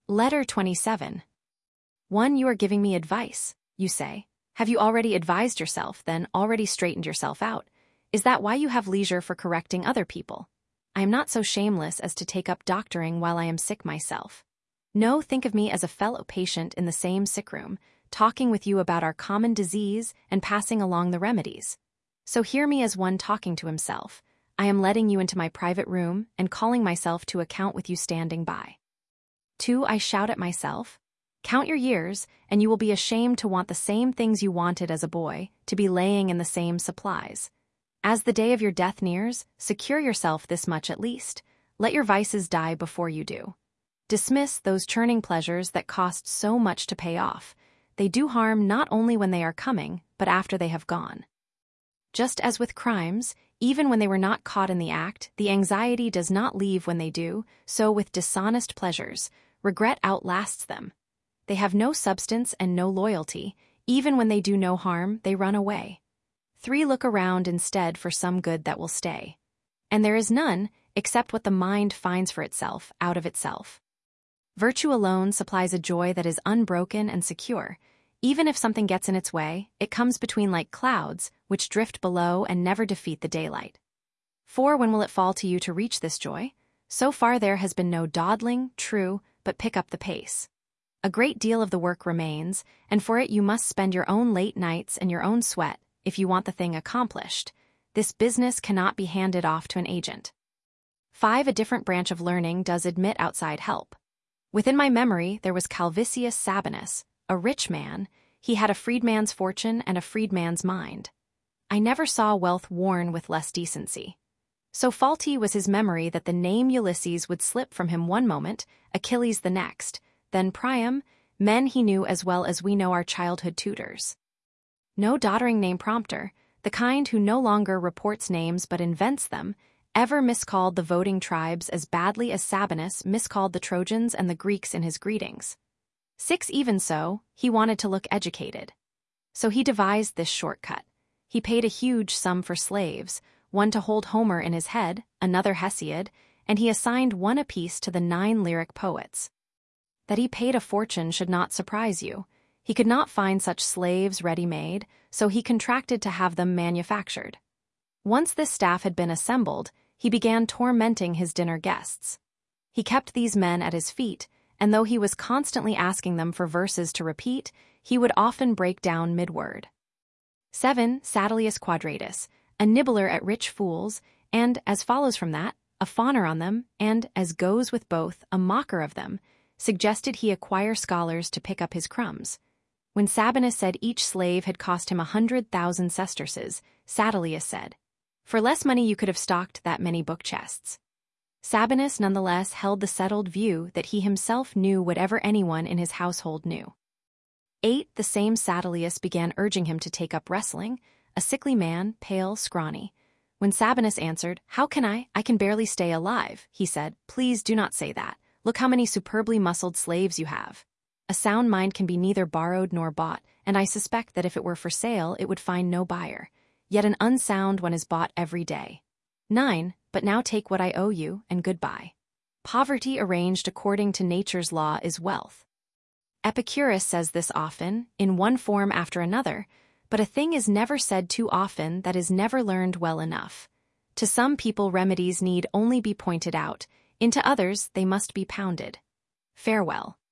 Letter 27. 1. You are giving me advice, you say. Have you already advised yourself, then already straightened yourself out? Is that why you have leisure for correcting other people? I am not so shameless as to take up doctoring while I am sick myself. No, think of me as a fellow patient in the same sick room, talking with you about our common disease and passing along the remedies. So hear me as one talking to himself. I am letting you into my private room and calling myself to account with you standing by. 2. I shout at myself. Count your years, and you will be ashamed to want the same things you wanted as a boy, to be laying in the same supplies. As the day of your death nears, secure yourself this much at least. Let your vices die before you do. Dismiss those churning pleasures that cost so much to pay off. They do harm not only when they are coming, but after they have gone. Just as with crimes, even when they were not caught in the act, the anxiety does not leave when they do, so with dishonest pleasures, regret outlasts them. They have no substance and no loyalty. Even when they do no harm, they run away. 3. Look around instead for some good that will stay. And there is none, except what the mind finds for itself, out of itself. Virtue alone supplies a joy that is unbroken and secure. Even if something gets in its way, it comes between like clouds, which drift below and never defeat the daylight. 4. When will it fall to you to reach this joy? So far there has been no dawdling, true, but pick up the pace. A great deal of the work remains, and for it you must spend your own late nights and your own sweat, if you want the thing accomplished. This business cannot be handed off to an agent. 5. A different branch of learning does admit outside help. Within my memory there was Calvisius Sabinus, a rich man. He had a freedman's fortune and a freedman's mind. I never saw wealth worn with less decency. So faulty was his memory that the name Ulysses would slip from him one moment, Achilles the next, then Priam, men he knew as well as we know our childhood tutors. No doddering name prompter, the kind who no longer reports names but invents them, ever miscalled the voting tribes as badly as Sabinus miscalled the Trojans and the Greeks in his greetings. 6. Even so, he wanted to look educated. So he devised this shortcut. He paid a huge sum for slaves, one to hold Homer in his head, another Hesiod, and he assigned one apiece to the 9 lyric poets. That he paid a fortune should not surprise you. He could not find such slaves ready-made, so he contracted to have them manufactured. Once this staff had been assembled, he began tormenting his dinner guests. He kept these men at his feet, and though he was constantly asking them for verses to repeat, he would often break down mid-word. 7. Sadalius Quadratus, a nibbler at rich fools, and, as follows from that, a fawner on them, and, as goes with both, a mocker of them, suggested he acquire scholars to pick up his crumbs. When Sabinus said each slave had cost him 100,000 sesterces, Sadalius said, "For less money you could have stocked that many book chests." Sabinus nonetheless held the settled view that he himself knew whatever anyone in his household knew. 8. The same Sadalius began urging him to take up wrestling, a sickly man, pale, scrawny. When Sabinus answered, "How can I? I can barely stay alive," he said, "Please do not say that. Look how many superbly muscled slaves you have. A sound mind can be neither borrowed nor bought, and I suspect that if it were for sale it would find no buyer. Yet an unsound one is bought every day. 9. But now take what I owe you, and goodbye. Poverty arranged according to nature's law is wealth." Epicurus says this often, in one form after another, but a thing is never said too often that is never learned well enough. To some people remedies need only be pointed out, into others they must be pounded. Farewell.